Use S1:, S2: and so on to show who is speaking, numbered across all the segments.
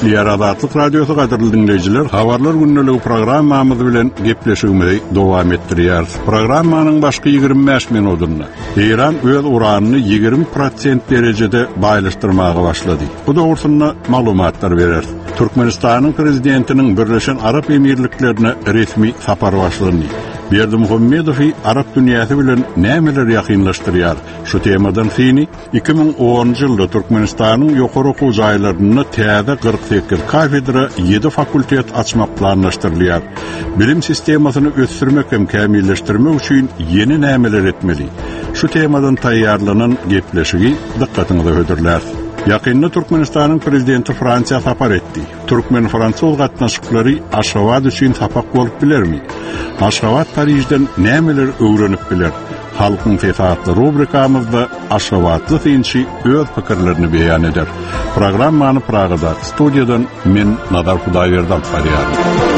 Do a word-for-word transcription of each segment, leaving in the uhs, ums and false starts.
S1: Ýar Azatlyk radiosu gaderly dinleýijiler, habarlar günneligi programmamyz bilen gepleşigimizi dowam etdirýär. Programmanyň başky ýygrimi beş minutyna Iran öz uranyny ýygrimi prosent derejede baýlaşdyrmaga başlady. Bu dogrusynda maglumatlar berer. Türkmenistanyň prezidentiniň Birleşen Arap Emirliklerine resmi sapar başlandy. Berdimuhammedow Arap dünýäsi bilen nämeler ýakynlaşdyrýar? Şu temadan seni iki bin onuncu ýylda Türkmenistanyň ýokary okuw jaýlaryna täze kırk sekiz kafedra ýedi fakultet açmak planlaşdyrylýar. Bilim sistemasyny ösdürmek hem kämilleşdirmek üçin ýeni nämeler etmeli? Şu temadan taýýarlanan gepleşigi dikkatinizi hödürler. Yakında Türkmenistan'ın prezidenti Fransiya sapar etdi. Türkmen Fransız gatnaşyklary Aşgabat üçin sapak bolup bilermi? Aşgabat Parijden nämeler öwrenip biler? Halkyň fesatly rubrikamyzda Aşgabatly synçy öz pikirlerini beýan eder. Programmany Pragada studiýadan men Nadar Hudaýberdi barýar.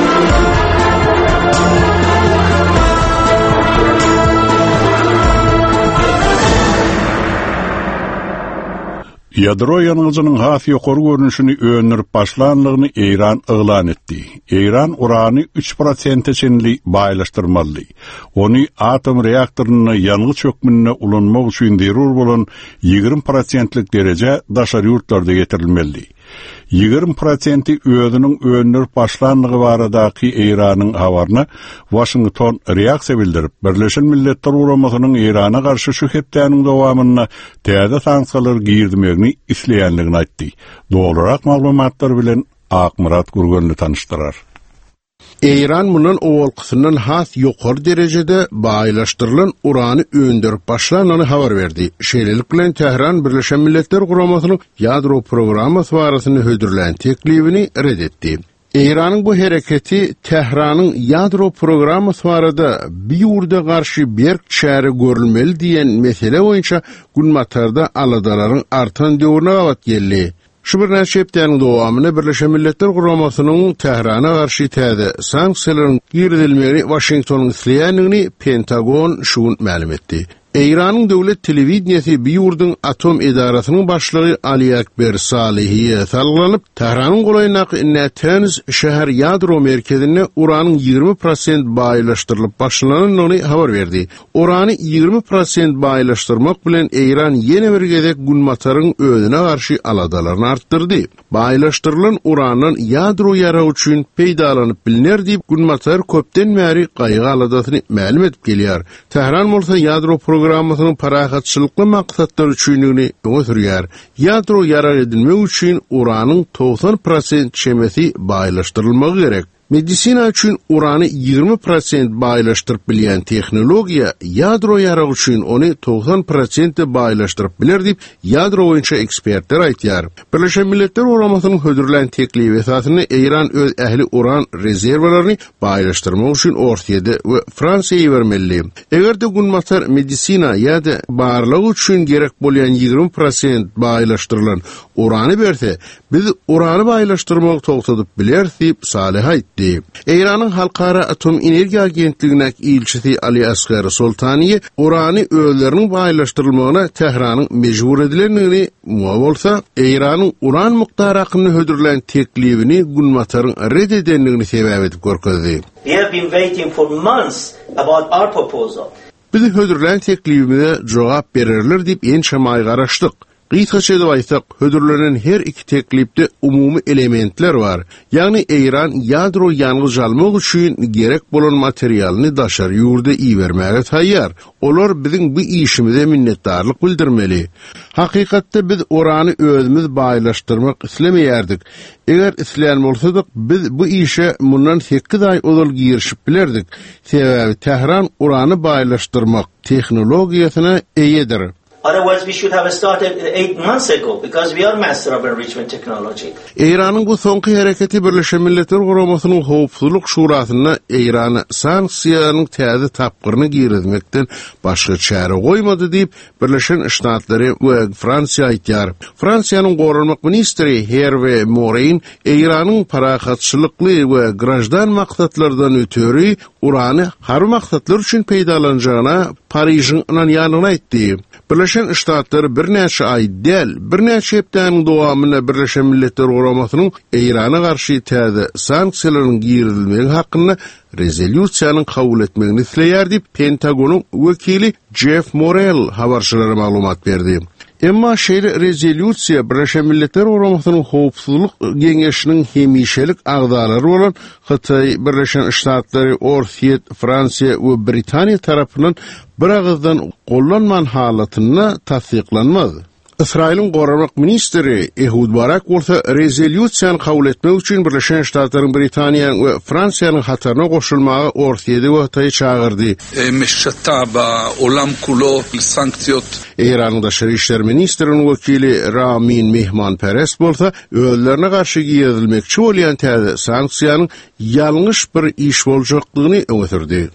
S1: Ýadro ýanygynyň has ýokary görnüşini öňürip başlanlygyny Iran yglan etdi. Iran urany üç prosent çenli baýlaşdyrmaly. Ony atom reaktoryny ýanygy çökmünde ulanmak üçin zerur bolan ýygrimi prosentlik dereje daşary ýurtlarda getirilmeli. ýygrimi prosent özüniň öňürip başlanlygy baradaky Iranyň habaryna Washington reaksiýa bildirip, Birleşen Milletler Guramasynyň Irana garşy şu hepdäniň dowamyna täze sanksiýalar girdimegini isleýänligini aýtdy. Dogrurak maglumatlar bilen Akmurat Gurgönli tanıştyrar.
S2: İran bunun owalkysyndan has ýokary derejede baýlaşdyrylan urany öndürip başlanany habar berdi. Şeýlelik bilen Tehran Birleşen Milletler Guramasynyň ýadro programmasy barasyny hödürlän teklibini redetdi. İran'ın bu hareketi Tehranyň ýadro programmasy barada bir ýurda garşy berk çäri görülmeli diýen mesele boýunça günmatarda aladalaryň artan döwrüne gawat geldi. Şu bir näçe hepdäniň dowamyna Birleşen Milletler Guramasynyň Tehrana garşy täze sanksiýalaryň girdilmegi Washingtonyň isleýänligini Pentagon şuň ma'lum etdi. İran'ın döwlet telewizionyasy bir ýurdyň atom edarasynyň başlygy Ali Akber Salihiýe salgylanyp, Tehranyň golaýnak Natanz şäher ýadro merkezine uranyň ýygrimi prosent baýlaşdyrylyp başlananyny habar berdi. Urany ýygrimi prosent baýlaşdyrmak bilen İran ýene bir gezek günmataryň öňüne garşy aladalaryny artdyrdy. Baýlaşdyrylan uranyň ýadro ýaragy üçin peýdalanyp bilinýär diýip günmatar köpden bäri gaýgy aladasyny ma'lum etip gelýär. Tehran bolsa ýadro programmasynyň parahatçylykly maksatlar üçinligini öňe sürýär. Ýadro ýaragy edilmek üçin uranyň doksan prosent şemesi baýlaşdyrylmagy gerek. Medisina üçin urany ýygrimi prosent baýlaşdyryp bilýän tehnologiýa ýadro ýaragy üçin ony doksan prosent baýlaşdyryp biler diýip ýadro boýunça ekspertler aýtýar. Birleşen Milletler Guramasynyň hödürlän teklibi esasyny İran öz ähli uran rezerwlaryny baýlaşdyrmak üçin Orsiýede we Fransiýa bermeli. Egerde günmatar medisina ýa-da barlyk üçin gerek bolýan ýygrimi prosent baýlaşdyrylan urany berse, biz urany baýlaşdyrmagy togsadyp biler diýip Salih aýtdy. İran'ın Halkara Atom Energiýa Agentligine ilçisi Ali Asgar Sultaniye urany öýleriniň baýlaşdyrylmagyna Tehranyň mejbur edilenligini muwa bolsa, İran'ın uran miqdary hakkynda hödürlän teklibini günmataryň red edenligini sebäp edip görkezdi.
S3: We have been waiting for months about our proposal.
S2: Biz hödürlän teklibimize jogap bererler diýip ençe garaşdyk. Gysgaça aýtsak, hödürlenen her iki teklipde umumy elementler var. Ýagny İran ýadro ýanygy jalmak üçin gerek bolan materialny daşary ýurda iýermäge taýýar. Olar biziň bu işimize minnetdarlyk bildirmeli. Hakykatda biz urany özümiz baýlaşdyrmak islemeýärdik. Eger isleýän bolsadyk, biz bu işe mundan sekiz ay ozal girişip bilerdik. Sebäbi Tehran urany baýlaşdyrmak tehnologiýasyna eýedir.
S3: Otherwise, we should have started eight months ago because we are master of enrichment technology.
S2: İran'ın bu sonki hareketi Birleşen Milletler Guramasynyň Howpsuzlyk Şurasyna İran'a sanksiýalaryň täze tapgyryny girizmekden başga çäre goýmady diýip Birleşen Ştatlary we Fransiýa aýtýar. Fransiýanyň gorunmak ministri Hervé Morin İran'yň parahatçylykly we grajdan maksatlardan ötürü urany har maksatlar üçin peýdalanjagyna Parijiň ýanyna aýtdy. Birleşen Ştatlar bir näçe ay däl, bir näçe hepdäniň dowamyna Birleşen Milletler Guramasynyň Eýrana garşy täze sanksiýalaryň giýirilmegi hakkynda rezolýusiýanyň kabul etmegini isleýär diýip Pentagonyň wekili Jeff Morrell habarçylara maglumat berdi. Emma şeýle rezolýusiýa Birleşen Milletler Guramasynyň howpsuzlyk geňeşiniň hemişelik agdalary bolan Hytaý, Birleşen Ştatlary, Orsiýet, Fransiýa we Britaniýa tarapyndan bir agızdan gollanman halatyna tasdiklanmady. İsrail'in Goramak Ministeri Ehud Barak bolsa rezolýusiýany kabul etmek üçin Birleşen Ştatlaryň, Britaniýa we Fransiýanyň hatarına goşulmagy Orsiýede we Hytaýy çağırdy.
S4: Meşata ba olam kulo sanksiýot.
S2: Eýranyň Daşary işler ministriniň wekili Ramin Mehmanperest bolsa öýlerine garşy giýilmekçi bolan täze sanksiýanyň ýalňyş bir iş boljaklygyny öňe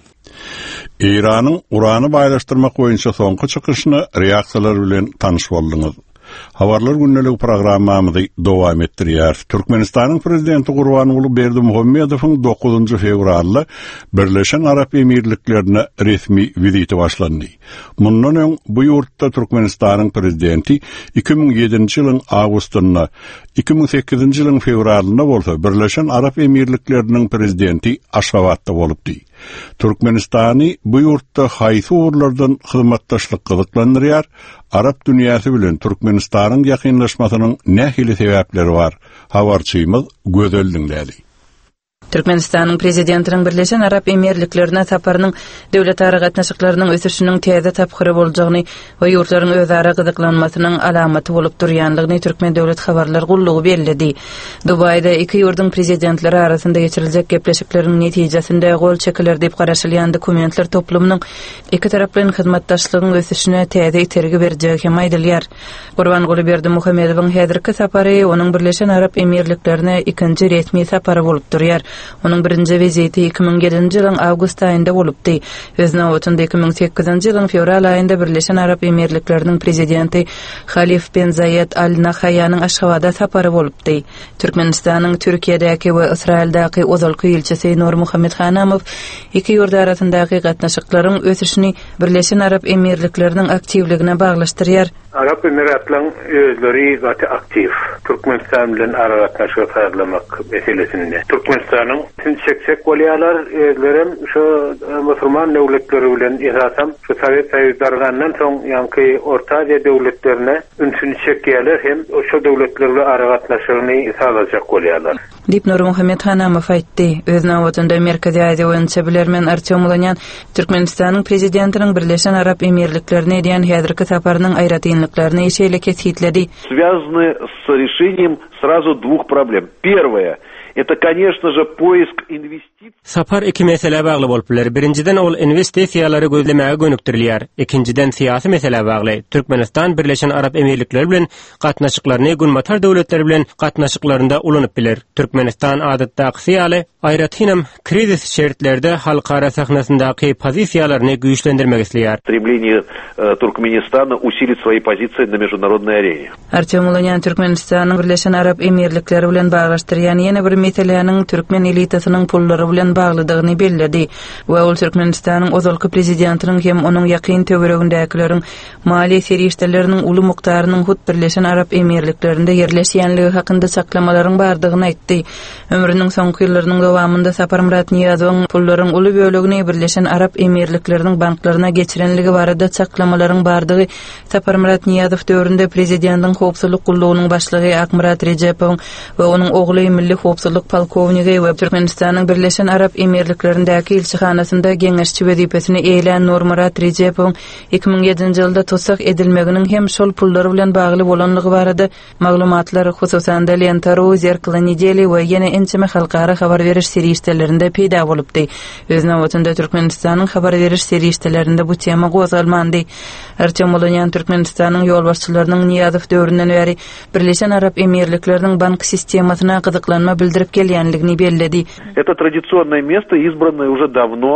S1: İran'ın urany baýlaşdyrmak boýunça soňky çykyşyny reaksiýalar bilen tanyş boldyňyz. Habarlar günneligi programmamyzy dowam etdirýär. Türkmenistanyň prezidenti Gurbanuly Berdimuhammedowyň dokuzunçy fevralda Birleşen Arap Emirliklerine resmi viziti başlandy. Mundan öň bu ýurtda Türkmenistanyň prezidenti iki bin ýedinçi ýylyň awgustyna, iki bin sekizinçi ýylyň fevralyna bolsa Birleşen Arap Emirlikleriniň prezidenti Aşgabatda bolupdy. Türkmenistany bu ýurtda haýsy urlardan hyzmatdaşlyk gyzyklandyrýar. Arap dünýäsi bilen Türkmenistanyň ýakynlaşmasynyň nähili sebäpleri bar? Habarçymyz Gözel dinlädi.
S5: Türkmenistanyň prezidentiniň Birleşen Arap Emirliklerine saparynyň döwletara gatnaşyklarynyň ösüşiniň täze tapkyry boljagyny we ýurtlaryň özara gyzyklanmasynyň alamaty bolup durýanlygyny Türkmen döwlet habarlar gullugy bellädi. Dubaýda iki ýurdun prezidentleri arasynda geçiriljek gepleşikleriň netijesinde gol çekiler diýip garaşylýan dokumentler toplumynyň iki taraplyň hyzmatdaşlygyň ösüşine täze itergi berjegi hem aýdylýar. Gurbanuly Berdimuhammedowyň häzirki sapary onuň Birleşen Arap Emirliklerine ikinji resmi sapary bolup durýar. Onun birinci viziti iki bin yedinçi ýylyň awgust aýynda bolupdy. Özüne otunda iki bin sekizinçi ýylyň fevral aýynda Birleşen Arap Emirlikleriniň prezidenti Halif bin Zayed Al Nahyan'yň Aşgabada sapary bolupdy. Türkmenistanyň Türkiýedäki we Israildäki ozalky elçisi Nur Muhammed Hanamow iki ýurt arasyndaky gatnaşyklaryň ösüşini Birleşen Arap Emirlikleriniň aktivligine baglaşdyrýar.
S6: Arap Emirlikleriň özleri gaty aktiv. Türkmenistan bilen ara gatnaşyk sağlamak meselesinde. Türkmenistanyň tinçeksek bolýarlar, özlerem şu musulman döwletleri bilen esasam şu Sowet Soýuzydaryndan soň ýanky Orta Aziýa döwletlerine ünsüni çekýärler hem şu döwletlerle ara gatnaşygyny sağlajak bolýarlar.
S5: Dip Nur Muhammed Hanamow aýtdy. Özüne otunda Merkezi Aziýa boýunça bilermen Artyom Ulanyan Türkmenistanyň prezidentiniň Birleşen Arap Emirliklerine edýän häzirki saparynyň aýratynlyklaryny eşeýle keshitledi.
S7: Связаны с решением сразу двух проблем. Первое это, конечно же, поиск инвестиций.
S8: Sapar iki mesele bagly bolup biler. Birinciden ol investisiýalary gözlemäge gönükdirilýär. Ikinciden syýasy mesele bagly. Türkmenistan Birleşen Arap Emirlikleri bilen gatnaşyklaryny günmatar döwletler bilen gatnaşyklarynda ulanyp biler. Türkmenistan adatdaky syýaly aýratynam krizis şertlerde halkara sahnasyndaky pozisiýalaryny güýçlendirmek isleýär.
S7: Стремление Туркменистана усилить свои позиции на международной арене.
S5: Artyom Ulanyan Türkmenistanyň Birleşen Arap Emirlikleri bilen baglaşdyrýan ýene bir meseleýanyň türkmen elitasynyň pullary bilen baglydygyny bellädi. We ol Türkmenistanyň ozalky prezidentiniň hem onuň ýakyn töweregindäkilerin mali serişdeleriniň uly mukdarynyň hut Birleşen Arap Emirliklerinde yerleşýänligi hakynda saklamalaryň bardygyny aýtdy. Ömrüniň soňky ýyllarynyň dowamında Sapar Murat Niýazowyň pullaryň uly bölegini Birleşen Arap Emirlikleriniň banklaryna geçirenligi barada saklamalaryň bardygy Sapar Murat Niýazow döwründe prezidentiň howpsuzlyk gullugynyň başlygy Akmurat Rejepow we onuň ogly milli howpsuzlyk polkownigi we Türkmenistanyň Birleşen Arap Emirliklerindäki elçihanasynda geňeşçi wezipesini eýlen Nur Murat Rejepow iki bin ýedinçi ýylda tutsak edilmeginiň hem şol pullary bilen bagly bolanlygy barada maglumatlar hususan da Lentaru, Zerkla Nedeli we ýene ençeme halkara habar beriş serişdelerinde peýda bolupdy. Özüne otunda Türkmenistanyň habar beriş serişdelerinde bu tema gozalmandy. Artyom Ulanyan Türkmenistanyň ýolbaşçylarynyň Niýazow döwründen beri Birleşen Arap Emirlikleriniň bank sistemasyna gyzyklanma bildirip gelýänligini bellädi.
S7: Это традиционное место, избранное уже давно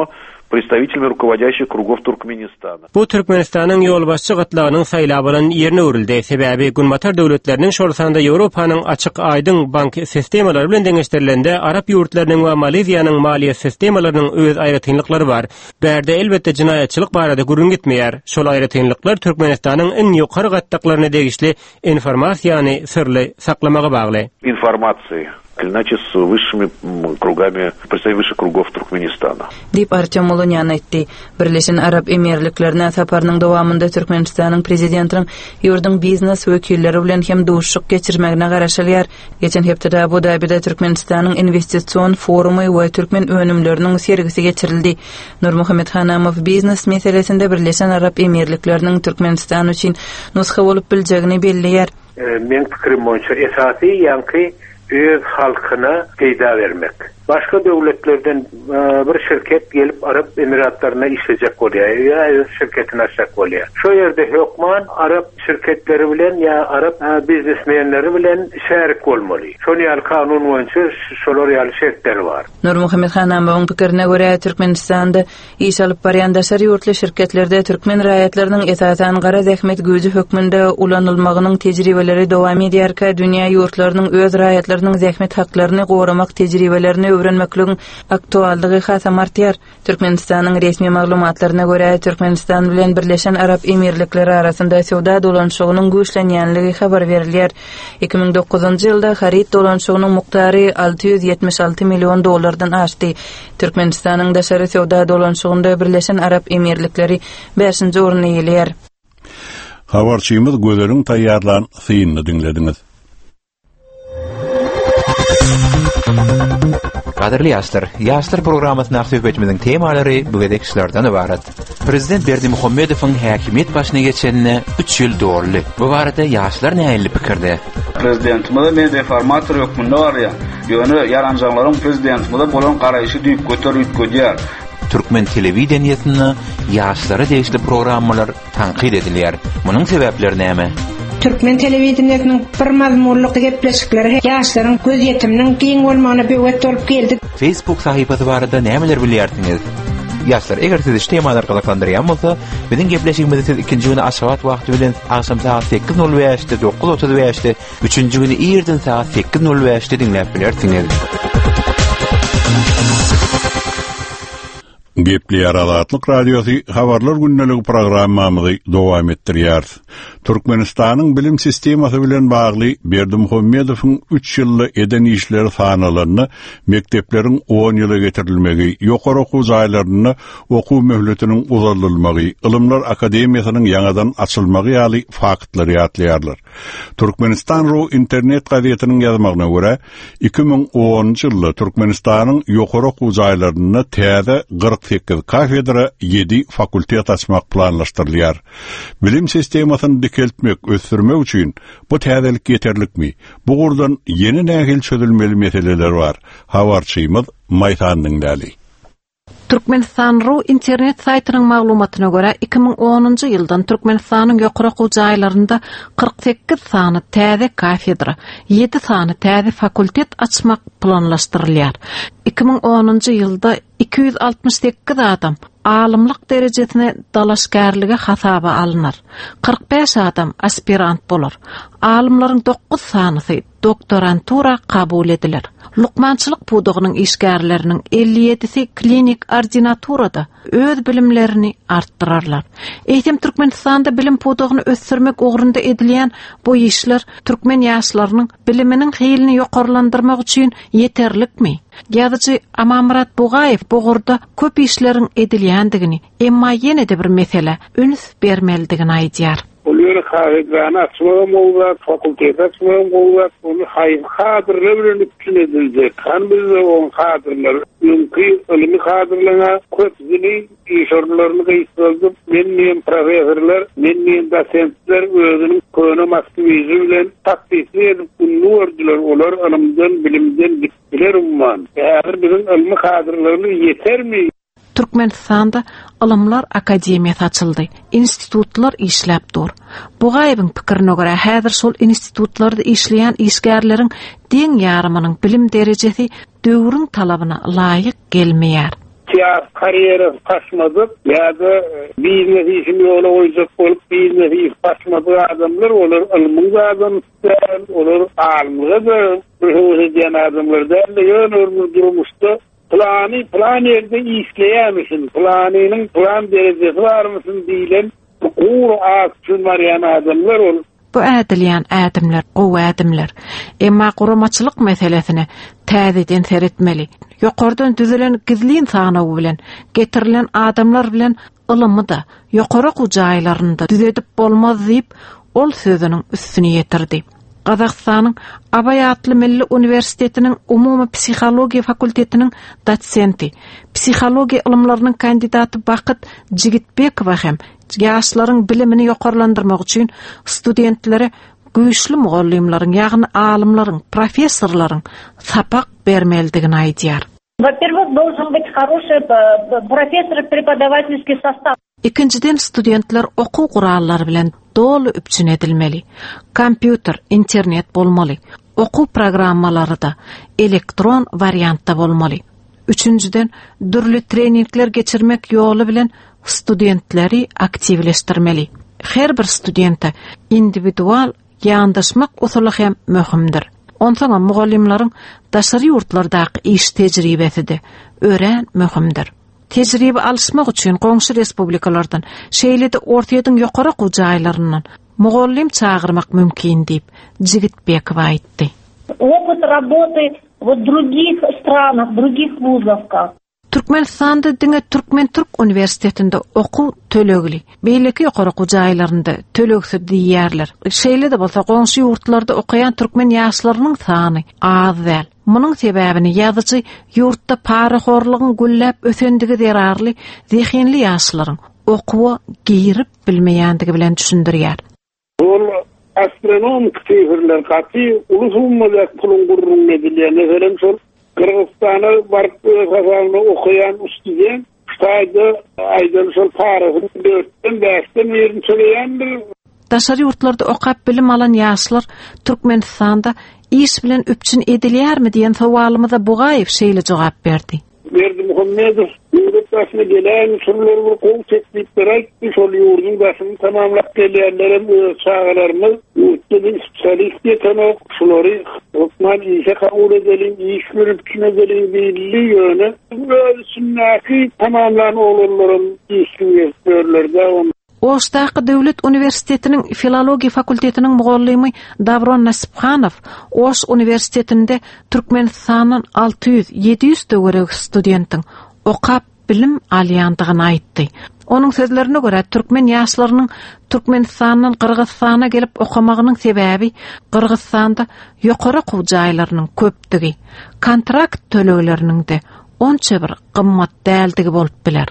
S7: представителями руководящих кругов Туркменистана.
S8: Bu Türkmenistan'ın ýolbaşçy gatlagynyň saýlabynyň ýerine örildi. Sebäbi Gunmatar döwletleriniň şorsanda Ýewropanyň açyk aýdyň bank sistemalary bilen deňeşdirilende Arap ýurtlarynyň we Maleziýanyň maliýe sistemalarynyň öz aýratynlyklary bar. Bärde elbetde jinaýatçylyk barada gürün gitmeýär. Şol aýratynlyklar Türkmenistanyň en ýokary gatdaklaryna degişli informasiýany sirli saklamaga bagly.
S7: Информации, иначе с высшими кругами, представителями высших кругов Туркменистана.
S5: Dip Artyom Molonyan aýtdy. Birleşen Arap Emirliklerine saparynyň dowamynda Türkmenistanyň prezidentiniň ýurdun biznes wekilleri bilen hem duşuk geçirmegine garaşylýar. Geçen hepde Abu Dabida Türkmenistanyň investisiýon forumy we türkmen önümleriniň sergisi geçirildi. Nurmuhammed Hanamow biznes meselesinde Birleşen Arap Emirlikleriniň Türkmenistan üçin nusxa bolup biljegini belliýär.
S6: Men pikirim boýunça esasy ýanky öz halkyna peýda vermek. Başka devletlerden bir şirket gelip Arap Emiratlarına işleyecek oluyor ya öz şirketini açacak oluyor. Şu yerde hükman Arap şirketleri bilen ya Arap biznesmenleri bilen şerik olmalı. Şonu yal kanun boyunca şolar yal şertleri var.
S5: Nurmuhammed Hanamow'un pikirine göre Türkmenistan'da iş alıp baryan daşary ýurtly şirketlerde türkmen raýatlarynyň esasan gara zähmet güýji hökmünde ulanylmagynyň tejribeleri dowam edýärkä dünýä ýurtlarynyň öz raýatlarynyň zähmet haklaryny goramak tejribelerini öwrenmekligiň aktuallygy hasam artýar. Türkmenistanyň resmi maglumatlaryna görä Türkmenistan bilen Birleşen Arap Emirlikleri arasynda sowda dolanşygynyň güýçlenýänligi habar berilýär. iki ming dokuzunçy ýylda harit dolanşygynyň muktary alty ýüz ýetmiş alty million dollardan aşdy. Türkmenistanyň daşary sowda dolanşygynda Birleşen Arap Emirlikleri beşinji orny eýelýär.
S1: Habarçymyz gözleriň taýýarlan synyny dinlediňiz.
S9: Qadirli ýaşlar, ýaşlar programmasyna söhbetimizin temalary bu gedekçilerden ibaret. Prezident Berdimuhammedowyň häkimiýet başyna geçenine üç ýyl doldy. Bu barada ýaşlar nähili pikirde?
S4: Prezidentimiz men reformator hökmünde barýar. Ýöne ýaranjalaryň prezidentimize bolan garaýşy düýüp göterip gödýär.
S9: Türkmen telewizionyny ýaşlara degişli programmalar tanqid edilýär. Munyň sebäpleri näme?
S10: Türkmen telewizionynyň bir mazmunly gepleşikleri ýaşlaryň göz ýetiminiň giň bolmagyna böwet bolup geldi.
S9: Facebook sahypasy barada nämeler bilýärsiňiz? Ýaşlar, eger siz şu temalar galaklandyrýan bolsa, biziň gepleşigimizi siz ikinji güni aşgabat wagty bilen akşam saat sekiz nol beşde dokuz otuz beşde, üçünji güni ýerden saat sekiz nol beşde dinläp bilersiňiz.
S1: Gepli Aralatlyk Radiosu habarlar günneligi programmamyzy dowam etdirýär. Türkmenistanyň bilim sistemasy bilen bagly Berdimuhammedowyň üç ýylly eden işleri sanalaryny mektepleriň on ýyla getirilmegi, ýokary okuw jaýlaryny okuw möhletiniň uzatylmagy, Ilymlar Akademiýasynyň ýangadan açylmagy ýaly faktlary ýatlaýarlar. Türkmenistan.ru internet gazetiniň ýazmagyna görä, iki ming onunçy ýylda Türkmenistanyň ýokary okuw jaýlaryny täze qırk sekiz kafedra, yedi fakultet açmak planlaşdyrylýar. Bilim sistemasyny dikeltmek, ösürmek üçin bu täzelik ýeterlikmi? Bu gurdan ýeni nähil çözülmeli meseleler bar. Habarçymyz Maýsanyň däli.
S11: Türkmenistan.ru internet saytynyň maglumatyna görä iki ming onunçy ýyldan Türkmenistanyň ýokary okuw jaýlarynda qırk sekiz sany täze kafedra, yedi sany täze fakultet açmak planlaşdyrylýar. iki ming onunçy ýylda iki ýüz altmış sekiz adam alymlyk derejesine dalaşgarlygy hasaba alynar. qırk beş adam aspirant bolar. Alymlaryň dokuz sanysy doktorantura kabul ediler. Lukmançylyk pudugynyň işgärleriniň elli ýedisi klinik ordinaturada öz bilimlerini arttırarlar. Eýtem Türkmenistanda bilim pudugyny ösürmek ugrunda edilýän bu işler türkmen ýaşlarynyň biliminiň heýlini ýokarlandyrmak üçin ýeterlikmi? Ýazyjy Amamrat Bugaýew bu gurda köp işleriň edilýändigini, emma ýene-de bir mesele üns bermelidigini aýdýar.
S6: Oluyor kahvedana açmağım olacak, fakültede açmağım olacak, onu hayır kadırla bilen üçün edilecek. Kan bizde on kadırlar, ülkü ölümü kadırlığına kötüzünü iş ordularını kayıtladım. Menmeyen profesörler, menmeyen dosentler özünün köyüne masküvizi bilen takdisli edip ünlü ordular olar alımdan, bilimden bittiler umman. Eğer bizim ölümü kadırlarını yeter mi?
S11: Türkmenistanda Ilymlar Akademiýasy açyldy. Institutlar işläp dur. Bugaýewiň pikirine görä, häzir şol institutlarda işleýän işgärleriň deň ýarymynyň bilim derejesi döwrüň talabyna laýyk gelmeýär.
S6: siyasi kariyeri başmadı ya da biznes işini yola koyacak olup biznes iş başmadı adamlar olur, ilmli adamlar olur, alimli de hızlıcan adamlar da yönür durmuştu. Plani, plan yerde işleyemişsin, planının plan derecesi var mısın diyen uğur ağaçın var yani adamlar olur.
S11: Bu ädilýän ädimler, gowy ädimler. Emma guramaçylyk meselesine täzeden seretmeli. Ýokardan düzelen gizliň sanawy bilen getirilen adamlar bilen ylmy da ýokary gujaýlarynda düzedip bolmaz diýip ol sözüniň üstüne ýetirdi. Gazakstanyň Abay atly Milli Universitetiniň Umumy Psihologiya fakultetiniň dosenti, psihologiya ilmlarynyň kandidaty Bakyt Jigitbekow hem ýaşlaryň bilimini ýokarlandyrmak üçin studentlere güýçli mugallimlaryň, ýagny alimlaryň, professorlaryň sapak bermelidigini aýdýar.
S12: Во-первых, должен быть хороший профессор-преподавательский состав.
S11: İkinciden studentler oku kuralları bilen dolu üpçün edilmeli. Kompüter, internet bolmaly. Oku programmaları da elektron variantda bolmaly. Üçüncüden dürlü treningler geçirmek yolu bilen studentleri aktivleştirmeli. Her bir studenta individual ýandaşmak usuly hem möhümdir. Ondan mugallimlaryň daşary ýurtlardaky iş tejribesi de ören möhümdir. Tejribe alışmak üçin goňşy respublikalardan, şeýlede ortaýadyň ýokary gujaýlaryndan mugallim çağırmak mümkin diýip Jigitbekow aýtdy.
S12: Опыт работы в других странах, других вузах.
S11: Türkmenistanda diňe Türkmen Türk Universitetinde oku tölegli. Beýleki ýokary gujaýlarynda töleksiz diýerler. Şeýlede bolsa goňşy ýurtlarda okuyan türkmen ýaşlarynyň sany az däl. Munyň sebäbini ýazyjy ýurtda paraxorlygyň gülläp ösendigi derarly zihinli ýaşlaryň okuwy girip bilmeýändigi bilen düşündirýär.
S6: Ol astronom tähirler gaty ulusummaly pulun gurrun edilýän näzerem şol Kırgızstan'a barıp kazanını okuyan student Xitayda aýdan şol paraxyny dörtten beşten yerini söyleyen bir
S11: daşary ýurtlarda okap bilim alan ýaşlar Türkmenistanda iş bilen üpçün edilýärmi diýen sowalymyza Bugaýew şeýle jogap berdi.
S6: Berdi Muhammedow ýurt başyna gelen şolary bir gowy teklip berýärdi, şol ýurdun başyny tamamlap gelýärlerim çağalaryny ýurtda spesialist ýetenek şolary hukman işe kabul edelim, iş görüp kinedelim diýildi ýöne. Bu sünnäki tamamlan olurlarym iş görýärler.
S11: Oştaky Döwlet Universitetiniň Filologiya fakultetiniň mugallimy Davron Nasipxanow Oş Universitetinde Türkmenistanyň alty ýüz ýedi ýüz töwerek studentiň okap bilim alýandygyny aýtdy. Onuň sözlerine görä türkmen ýaşlarynyň Türkmenistanyň Kyrgyzstana gelip okamagynyň sebäbi Kyrgyzstanda ýokary gujaýlarynyň köpdigi, kontrakt tölegleriniň de onça bir gymmat däldigi bolup biler.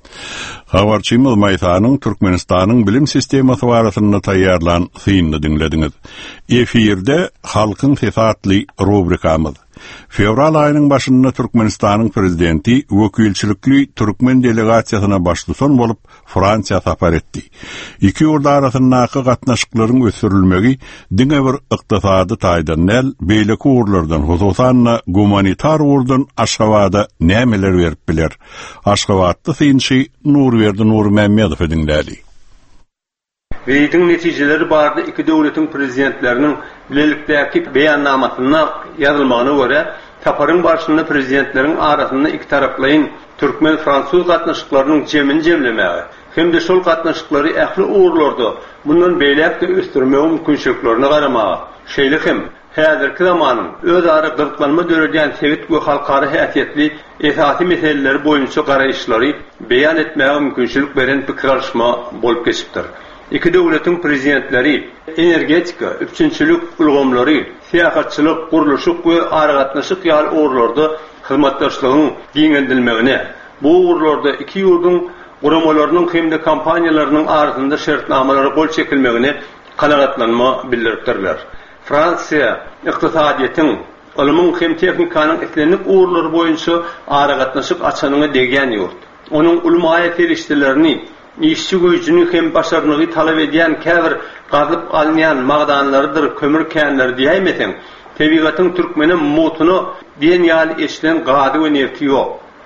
S1: Habarçymyz Maýsanyň Türkmenistanyň bilim sistemati barasyna taýýarlan synyny dinlediňiz. Efirde halkyň sesatly rubrikamyz. Fevral aýynyň başynda Türkmenistanyň prezidenti wekilçilikli türkmen delegasiýasyna başlysan bolup Fransiýa sapar etdi. Iki ýurt arasyndaky gatnaşyklaryň ösürilmegi diňe bir ykdysady taýdan näl beýleki urlardan hususan gumanitar urdan Aşgabatda nämeler berip biler. Aşgabatda synçy Nurberdi Nurmammedow dinlädi.
S13: Beýdiň netijeleri barada iki döwletiň prezidentleriniň bilelikdäki beýannamasyna ýazylmagyna görä, taparyň başynda prezidentleriň arasynda iki taraplaýyn türkmen fransuz gatnaşyklarynyň jemin jemlemegi hem de şol gatnaşyklary ähli uğurlarda bundan beýlekde ösdürmegi mümkinçiliklerini garamagy. Şeýle hem häzirki zamanyň öz ara gyrklanma döredýän sewit we halkary häsiýetli esasy meseleleri boýunça garaýşlary beýan etmäge mümkinçilik beren pikir alşma bolup geçipdir. İki döwletiň prezidentleri energetika, üçinçilik ulgamlary, siýasatçylyk, guruluşyk we aragatnaşyk ýaly uğurlarda hyzmatdaşlygyň giňendilmegine, bu uğurlarda iki ýurdun guramalarynyň hem de kompaniýalarynyň arasynda şertnamalary gol çekilmegine kanagatlanma bildiripdirler. Fransiýa ykdysadyýatyň, ilmiň hem tehnikanyň etlenlik uğurlary boýunça aragatnaşyk açanyňy degen ýurt. Onuň ulmaýa terişdilerini işçi güýjüni hem başarnygy talap edýän käbir gazyp alynýan magdanlarydyr, kömür känleri diýmeseň, tebigatyň türkmeni mutuny diýen ýaly eşlen gady we nefti ýok.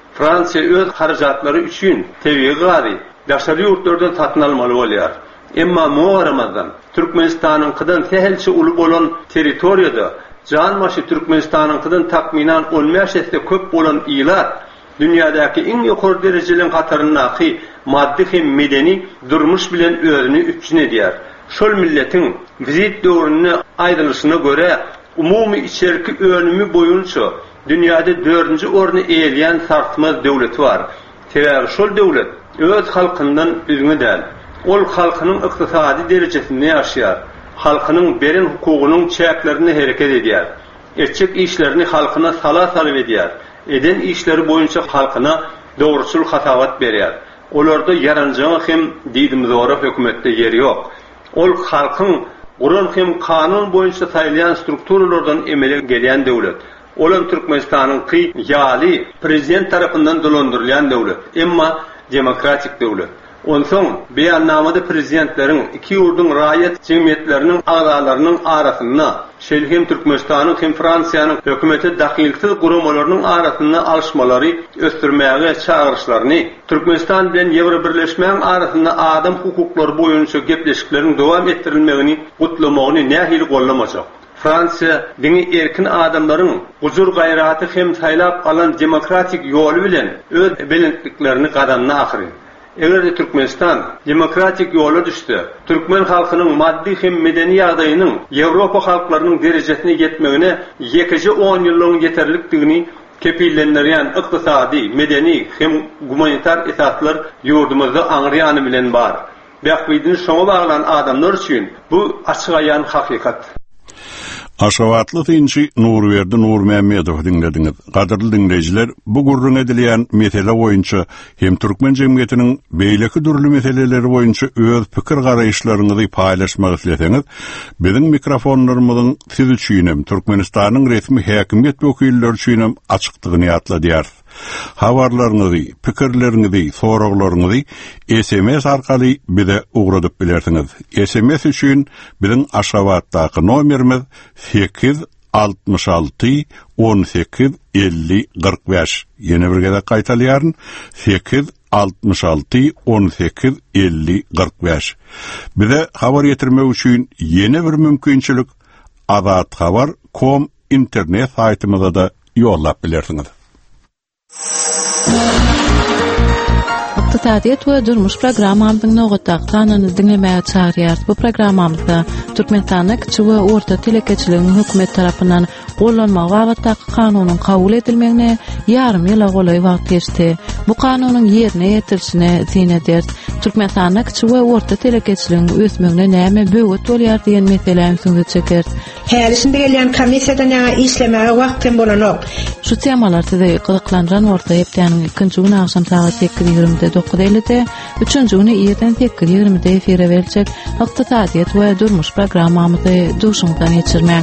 S13: Fransiya öz harajatlary üçin tebiği gary ýaşary ýurtlardan satyn almaly bolýar. Emma Moğaramazdan Türkmenistanyň kydan tähelçi uly bolan territoriýada janmaşy Türkmenistanyň kydan takminan on beş ýetde köp bolan ýylar dünýädäki iň ýokary derejeliň hataryndaky maddi hem medeni durmuş bilen özüni üçin edýär. Şol milletiň vizit döwrüne aýrylyşyna göre umumy içerki önümi boyunça dünýäde dördünji orny eýleýän sartmaz döwleti bar. Teber şol döwlet öz halkyndan üzüňi däl. Ol halkynyň ykdysady derejesinde ýaşaýar. Halkynyň beren hukugynyň çäklerini hereket edýär. Etçek işlerini halkyna sala salyp edýär. Eden işleri boyunça halkyna dogruçul hatawat berýär. Olarda yaranjagy hem diýdim zora hökümetde ýeri ýok. Ol halkyň guran hem kanun boyunça saýlayan strukturalardan emele gelýän döwlet. Olan Türkmenistanyň ki ýaly prezident tarapyndan dolandyrylýan döwlet, emma demokratik döwlet. Onsoň beýannamada prezidentleriň iki ýurdun raýat jemgyýetleriniň agzalarynyň arasynda şeýle Türkmenistanyň hem Fransiýanyň hökümeti dahilsiz guramalarynyň arasynda alışmalary ösdürmäge çağırışlaryny, Türkmenistan bilen Ýewro Birleşmäniň arasynda adam hukuklary boýunça gepleşikleriň dowam etdirilmegini gutlamagyny nähili gollamajak. Fransiya dini erkin adamlaryň gujur gaýraty hem saýlap alan demokratik ýoly bilen öz belentliklerini gadanyna ahyry. Eger de Türkmenistan demokratik ýola düşdi, Türkmen halkynyň maddi hem medeni ýagdaýynyň Ýewropa halklarynyň derejesine ýetmegine ýekiji on ýyllaryň ýeterlikdigini kepillendirýän ykdysady, medeni hem humanitar esaslar ýurdumyzda aňrýany bilen bar. Bähbidini şoňa baglan adamlar üçin bu açyk aýan hakykat.
S1: Aşgabatly tynçy Nurberdi Nurmammedow dinlediňiz. Gaderly dinleýijiler, bu gurrun edilýän mesele boýunça hem türkmen jemgyýetiniň beýleki durly meseleleri boýunça öz pikir garaýşlaryňyzy paýlaşmak isleseňiz, biziň mikrofonlarymyzyň siz üçin Türkmenistanyň resmi häkimiýet wekilleri üçin açykdygyny ýatladýar. Habarlaryňyzy, pikirleriňizi, soraglaryňyzy S M S arkaly bize ugradyp bilersiňiz. S M S üçin biziň Aşgabatdaky nomerimiz sekiz altmış altı on sekiz elli qırk beş. Ýene bir gede gaýtalýaryn sekiz altmış altı on sekiz elli qırk beş. Bize habar ýetirmek üçin ýene bir mümkinçilik azat habar nokta com internet saýtymyza da ýollap bilersiňiz.
S11: Iqtisadiýet we durmuş programmamyzyň nowataqtanyny dinlemäge çağırýar. Bu programmamyzda Türkmenistanyň kiçik we orta telekeçiligiň hökümet tarapyndan gollanmagy wagtdaky kanunyň kabul edilmegine ýarym ýyla golay wagt geçdi. Bu kanunyň ýerine ýetirilişine zinedýär. Türkmenistanyň kiçik we orta telekeçiligiň ösmegine näme böwet bolýar diýen meselelerni süňe çeker.
S10: Härisinde gelýän komissiýadan ýa işlemäge wagtym bolanok.
S11: Şu temalarda da gyzyklanýan orta ýepdäniň ikinji güni akşam saat sekiz ýigrimide dokuz ellide, üçünji güni ýerden sekiz ýigrimide efire berilýek Iqtisadiýet we durmuş programmamyzy duşuňdan geçirmäň.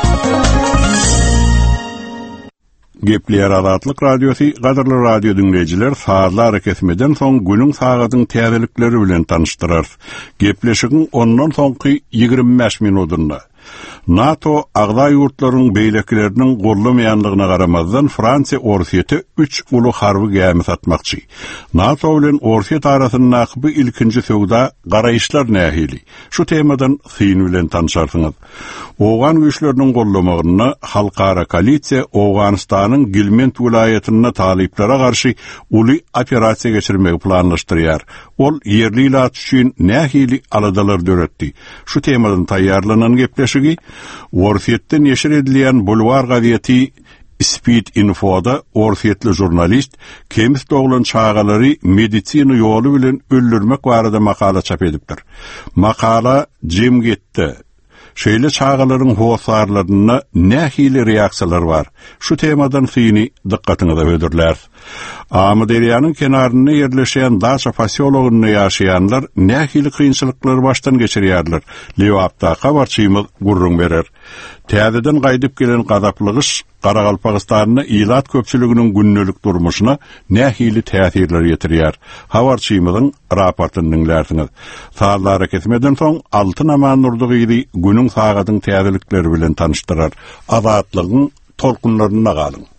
S1: Gepler Azatlyk Radiosi, gaderly radio dinleyijiler, saatlar kesmeden soň günüň sagatyň täzelikleri bilen tanıştyrar. Gepleşigiň ondan soňky ýigirmi beş minutunda NATO agda ýurtlarynyň beýlekleriniň gollamaýanlygyna garamazdan Fransiýa Orsiýete üç uly harby gämi satmakçy. NATO bilen Orsiýet arasyndaky bu ilkinji söwda garaýşlar nähili. Şu temadan syn bilen tanışarsyňyz. Oğan güýçleriniň gollamagyna halkara koalisiýa Owganystanyň Gilmend vilayatyna talyplere garşy uly operasiýa geçirmegi planlaşdyrýar. Ol ýerli ilat üçin nähili aladalar döretdi. Şu temadan taýýarlanan gepleşigi Orsiýetde neşir edilýän bulwar gaziýeti Speed Info'da Orsiýetli jurnalist Kemis doglan çağalary medisina ýoly bilen öldürmek barada makala çap edipdir. Makala jemgyýetde şeýle çağalaryň howsarlaryna nähili reaksiýalar bar. Şu temadan syny dikkatyňyza ödürler. Amaderyanyň kenaryna ýerleşen daşa pasiýologyny ýaşaýanlar nähili kynçylyklar başdan geçirýärler. Lewapda habarçymyz gurrun berer. Täzeden gaýdyp gelen gazaplygyş Garagalpagystanyň ilat köpçüliginiň günnelik durmuşyna nähili täsirler ýetirýär. Habarçymyzyň raportyny dinlersiňiz. Saatlara kesmeden soň altı naman nurdugydy günüň sagatyň täzelikleri bilen tanıştyrar. Azatlygyň tolkunlaryna galyň.